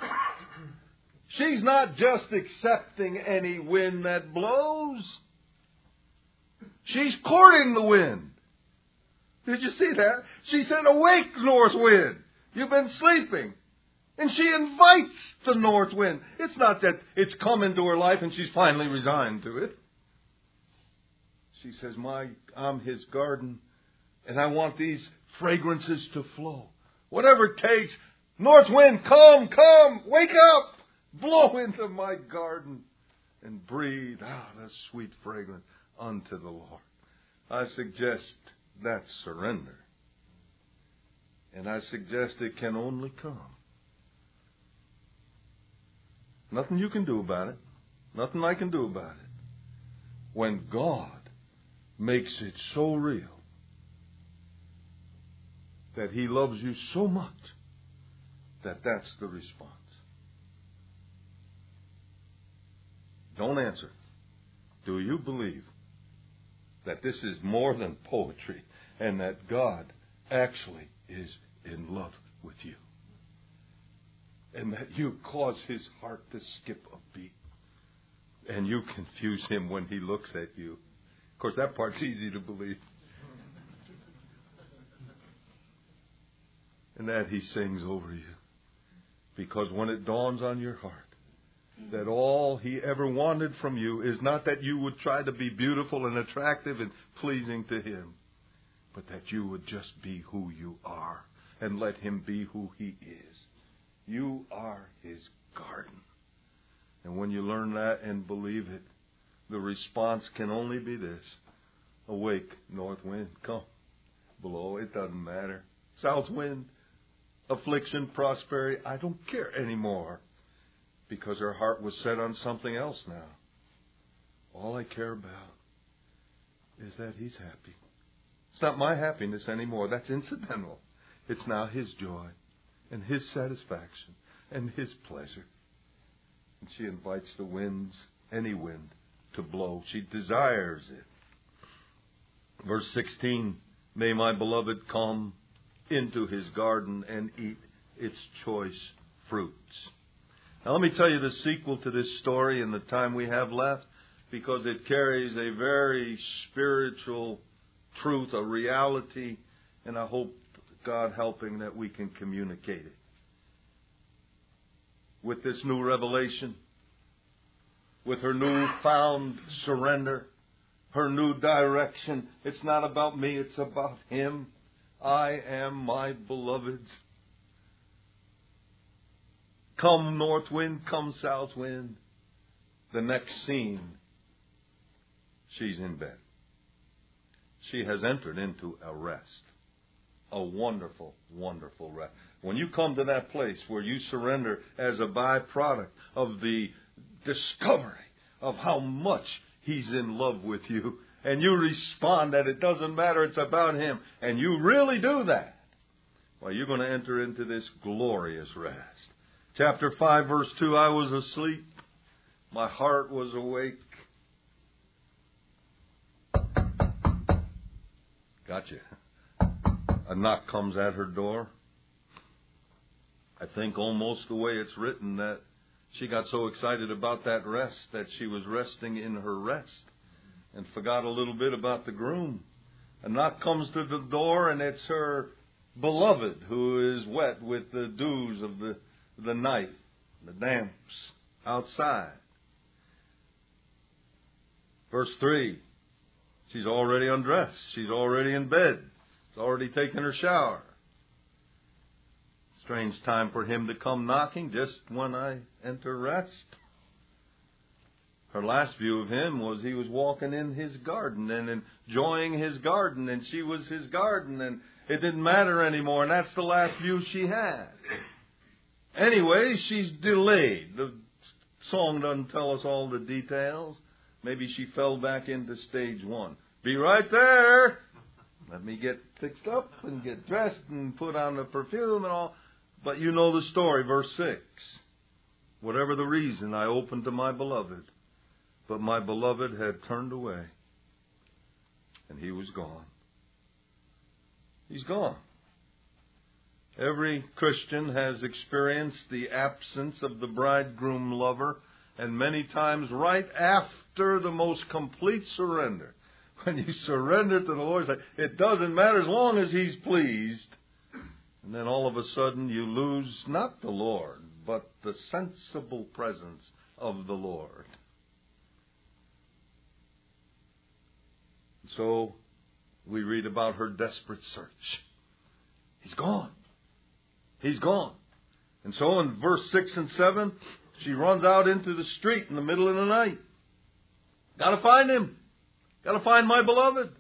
She's not just accepting any wind that blows. She's courting the wind. Did you see that? She said, awake, north wind. You've been sleeping. And she invites the north wind. It's not that it's come into her life and she's finally resigned to it. She says, I'm His garden, and I want these fragrances to flow. Whatever it takes, north wind, come, wake up. Blow into my garden and breathe out a sweet fragrance unto the Lord. I suggest that's surrender. And I suggest it can only come. Nothing you can do about it. Nothing I can do about it. When God makes it so real that He loves you so much that that's the response. Don't answer. Do you believe that this is more than poetry and that God actually is in love with you? And that you cause His heart to skip a beat and you confuse Him when He looks at you? Of course, that part's easy to believe. And that He sings over you. Because when it dawns on your heart that all He ever wanted from you is not that you would try to be beautiful and attractive and pleasing to Him, but that you would just be who you are and let Him be who He is. You are His garden. And when you learn that and believe it, the response can only be this. Awake, north wind, come. Blow, it doesn't matter. South wind, affliction, prosperity, I don't care anymore. Because her heart was set on something else now. All I care about is that He's happy. It's not my happiness anymore. That's incidental. It's now His joy and His satisfaction and His pleasure. And she invites the winds, any wind, to blow. She desires it. Verse 16, may my beloved come into His garden and eat its choice fruits. Now let me tell you the sequel to this story in the time we have left, because it carries a very spiritual truth, a reality, and I hope, God helping, that we can communicate it. With this new revelation, with her newfound surrender, her new direction, it's not about me, it's about Him. I am my beloved's. Come north wind, come south wind. the next scene, she's in bed. She has entered into a rest. A wonderful, wonderful rest. When you come to that place where you surrender as a byproduct of the discovery of how much He's in love with you, and you respond that it doesn't matter, it's about Him, and you really do that, well, you're going to enter into this glorious rest. Chapter 5, verse 2, I was asleep. My heart was awake. Gotcha. A knock comes at her door. I think almost the way it's written that she got so excited about that rest that she was resting in her rest and forgot a little bit about the groom. A knock comes to the door, and it's her beloved who is wet with the dews of the night, the damps outside. Verse 3, she's already undressed. She's already in bed. She's already taken her shower. Strange time for him to come knocking just when I enter rest. Her last view of him was he was walking in his garden and enjoying his garden, and she was his garden, and it didn't matter anymore, and that's the last view she had. Anyway, she's delayed. The song doesn't tell us all the details. Maybe she fell back into stage 1. Be right there. Let me get fixed up and get dressed and put on the perfume and all. But you know the story, verse 6. Whatever the reason, I opened to my beloved, but my beloved had turned away, and he was gone. He's gone. Every Christian has experienced the absence of the bridegroom lover, and many times right after the most complete surrender. When you surrender to the Lord, it doesn't matter as long as He's pleased. And then all of a sudden you lose not the Lord, but the sensible presence of the Lord. So we read about her desperate search. He's gone. He's gone. And so in verse 6 and 7, she runs out into the street in the middle of the night. Got to find him. Got to find my beloved.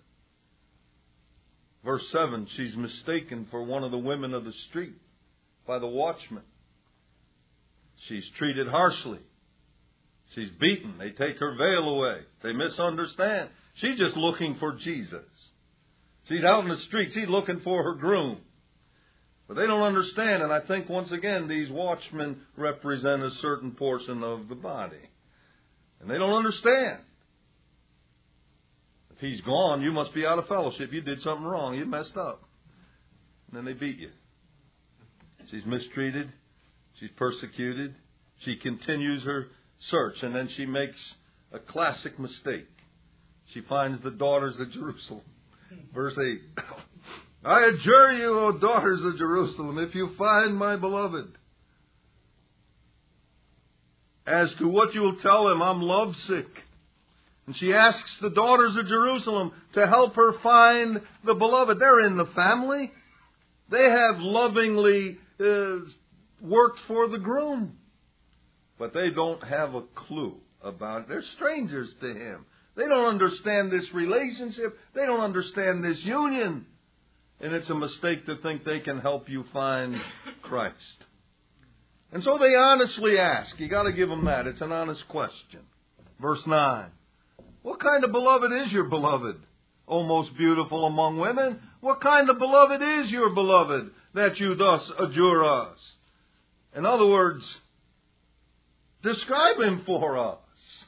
Verse 7, she's mistaken for one of the women of the street by the watchman. She's treated harshly. She's beaten. They take her veil away. They misunderstand. She's just looking for Jesus. She's out in the street. She's looking for her groom. But they don't understand, and I think once again these watchmen represent a certain portion of the body. And they don't understand. If he's gone, you must be out of fellowship. You did something wrong. You messed up. And then they beat you. She's mistreated. She's persecuted. She continues her search, and then she makes a classic mistake. She finds the daughters of Jerusalem. Verse 8. I adjure you, O daughters of Jerusalem, if you find my beloved, as to what you will tell him, I'm lovesick. And she asks the daughters of Jerusalem to help her find the beloved. They're in the family. They have lovingly worked for the groom. But they don't have a clue about it. They're strangers to him. They don't understand this relationship. They don't understand this union. And it's a mistake to think they can help you find Christ. And so they honestly ask. You got to give them that. It's an honest question. Verse 9. What kind of beloved is your beloved, O most beautiful among women? What kind of beloved is your beloved that you thus adjure us? In other words, describe him for us.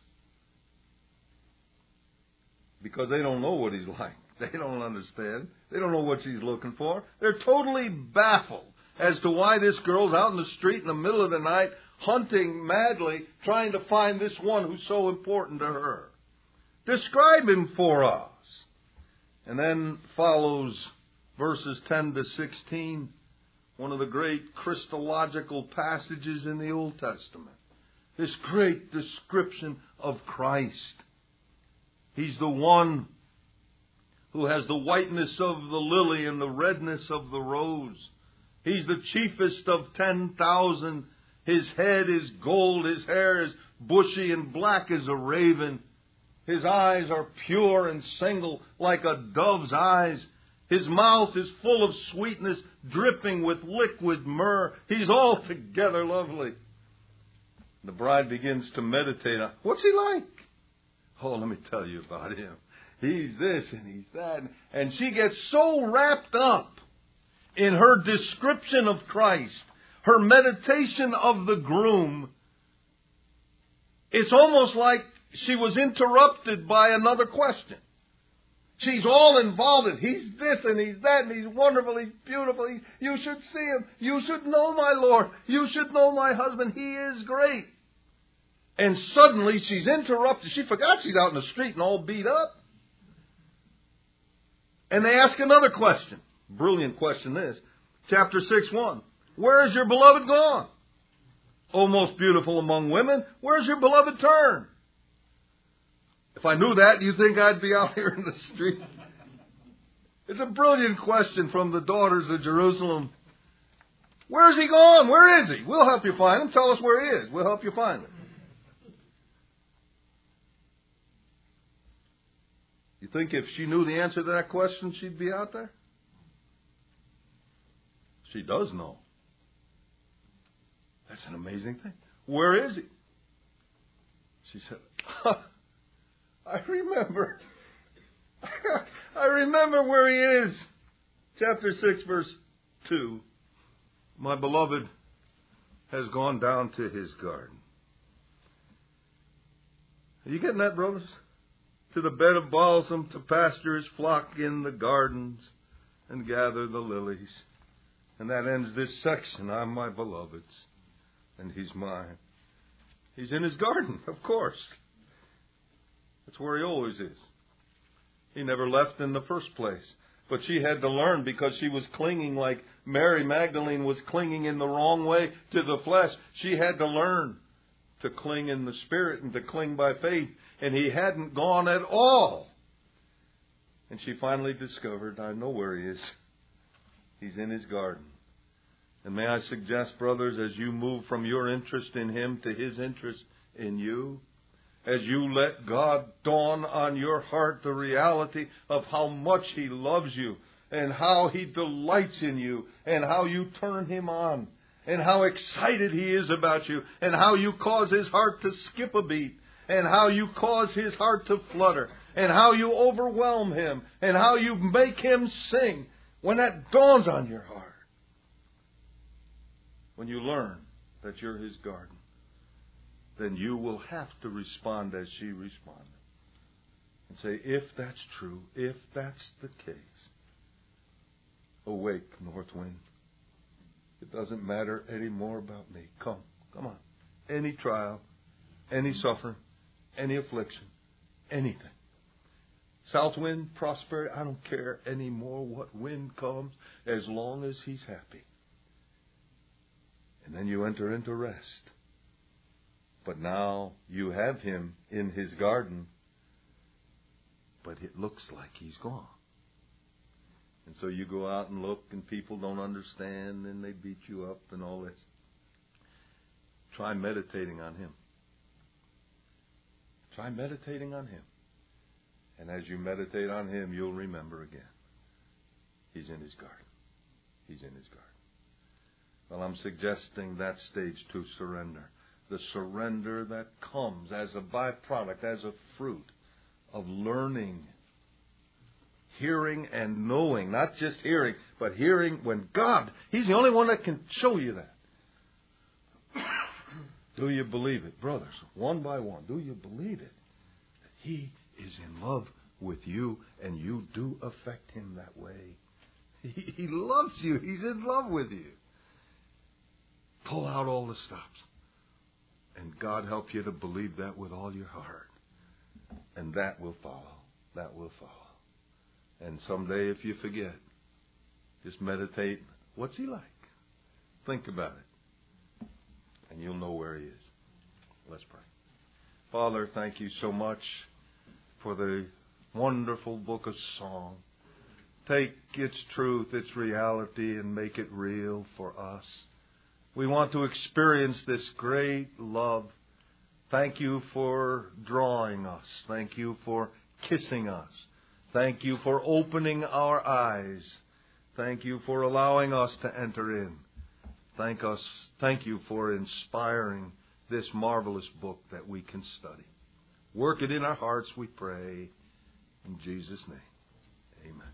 Because they don't know what he's like. They don't understand. They don't know what she's looking for. They're totally baffled as to why this girl's out in the street in the middle of the night, hunting madly, trying to find this one who's so important to her. Describe him for us. And then follows verses 10 to 16, one of the great Christological passages in the Old Testament. This great description of Christ. He's the one who has the whiteness of the lily and the redness of the rose. He's the chiefest of 10,000. His head is gold. His hair is bushy and black as a raven. His eyes are pure and single like a dove's eyes. His mouth is full of sweetness, dripping with liquid myrrh. He's altogether lovely. The bride begins to meditate on, what's he like? Oh, let me tell you about him. He's this and he's that. And she gets so wrapped up in her description of Christ, her meditation of the groom, it's almost like she was interrupted by another question. She's all involved in, he's this and he's that and he's wonderful, he's beautiful, you should see him, you should know my Lord, you should know my husband, he is great. And suddenly she's interrupted. She forgot she's out in the street and all beat up. And they ask another question. Brilliant question this. Chapter 6:1. Where is your beloved gone? O most beautiful among women, where's your beloved turned? If I knew that, you'd think I'd be out here in the street. It's a brilliant question from the daughters of Jerusalem. Where's he gone? Where is he? We'll help you find him. Tell us where he is. We'll help you find him. You think if she knew the answer to that question, she'd be out there? She does know. That's an amazing thing. Where is he? She said, I remember. I remember where he is. Chapter 6, verse 2. My beloved has gone down to his garden. Are you getting that, brothers? To the bed of balsam, to pasture his flock in the gardens, and gather the lilies. And that ends this section. I'm my beloved's, and he's mine. He's in his garden, of course. That's where he always is. He never left in the first place. But she had to learn because she was clinging like Mary Magdalene was clinging in the wrong way to the flesh. She had to learn to cling in the Spirit and to cling by faith. And he hadn't gone at all. And she finally discovered, I know where he is. He's in his garden. And may I suggest, brothers, as you move from your interest in him to his interest in you, as you let God dawn on your heart the reality of how much he loves you and how he delights in you and how you turn him on and how excited he is about you and how you cause his heart to skip a beat and how you cause his heart to flutter and how you overwhelm him and how you make him sing, when that dawns on your heart, when you learn that you're his garden, then you will have to respond as she responded. And say, if that's true, if that's the case, awake, north wind. It doesn't matter anymore about me. Come on. Any trial, any suffering, any affliction, anything. South wind, prosperity, I don't care anymore what wind comes as long as he's happy. And then you enter into rest. But now you have him in his garden, but it looks like he's gone. And so you go out and look and people don't understand and they beat you up and all this. Try meditating on him. Try meditating on him. And as you meditate on him, you'll remember again. He's in his garden. He's in his garden. Well, I'm suggesting that stage 2, surrender. The surrender that comes as a byproduct, as a fruit of learning, hearing and knowing. Not just hearing, but hearing when God, he's the only one that can show you that. Do you believe it? Brothers, one by one, do you believe it? That he is in love with you and you do affect him that way. He loves you. He's in love with you. Pull out all the stops. And God help you to believe that with all your heart. And that will follow. That will follow. And someday if you forget, just meditate. What's he like? Think about it. And you'll know where he is. Let's pray. Father, thank you so much for the wonderful book of song. Take its truth, its reality, and make it real for us. We want to experience this great love Thank you for drawing us. Thank you for kissing us. Thank you for opening our eyes. Thank you for allowing us to enter in. Thank you for inspiring this marvelous book that we can study. Work it in our hearts, we pray. In Jesus' name, amen.